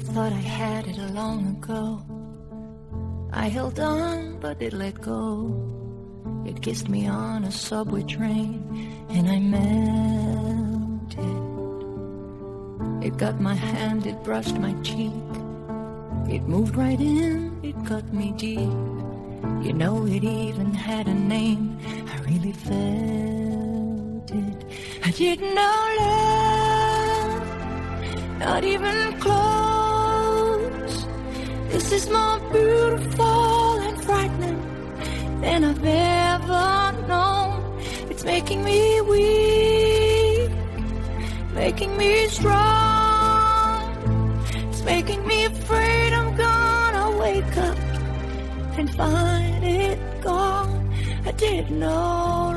thought I had it long ago. I held on, but it let go. It kissed me on a subway train, and I melted. It got my hand, it brushed my cheek. It moved right in, it cut me deep. You know, it even had a name. I really felt it. I didn't know love, not even close. This is more beautiful and frightening than I've ever known. It's making me weak, making me strong. It's making me afraid I'm gonna wake up and find it gone. I didn't know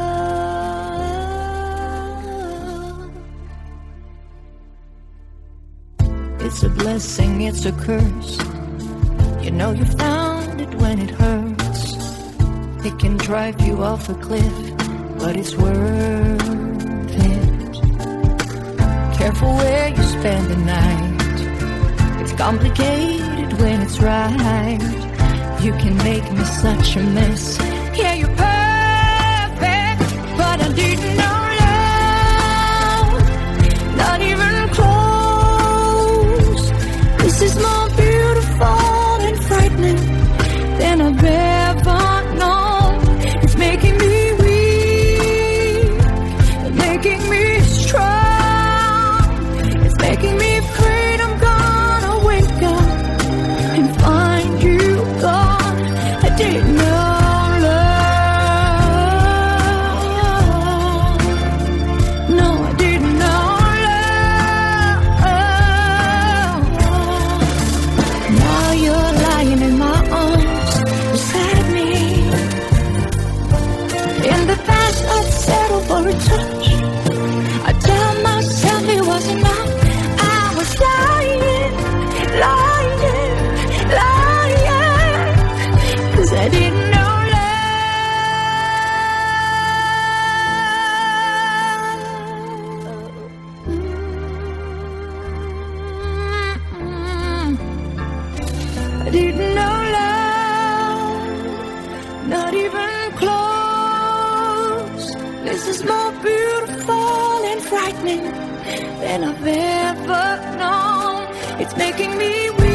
love. It's a blessing, it's a curse. You know you found it when it hurts. It can drive you off a cliff, but it's worth it. Careful where you spend the night. It's complicated when it's right. You can make me such a mess. Yeah, you're perfect, but I didn't know love, not even close. This is more beautiful and frightening than I've ever known. It's making me weak, making me strong. It's making me afraid I'm gonna wake up and find you gone. I didn't know love. No, I didn't know love. Now you're lying in my arms beside me. In the past I'd settle for a touch. I tell myself it was enough. I was lying, lying, lying, 'cause I didn't know love. I didn't know love, not even close. This is more beautiful and frightening than I've ever known. It's making me weak.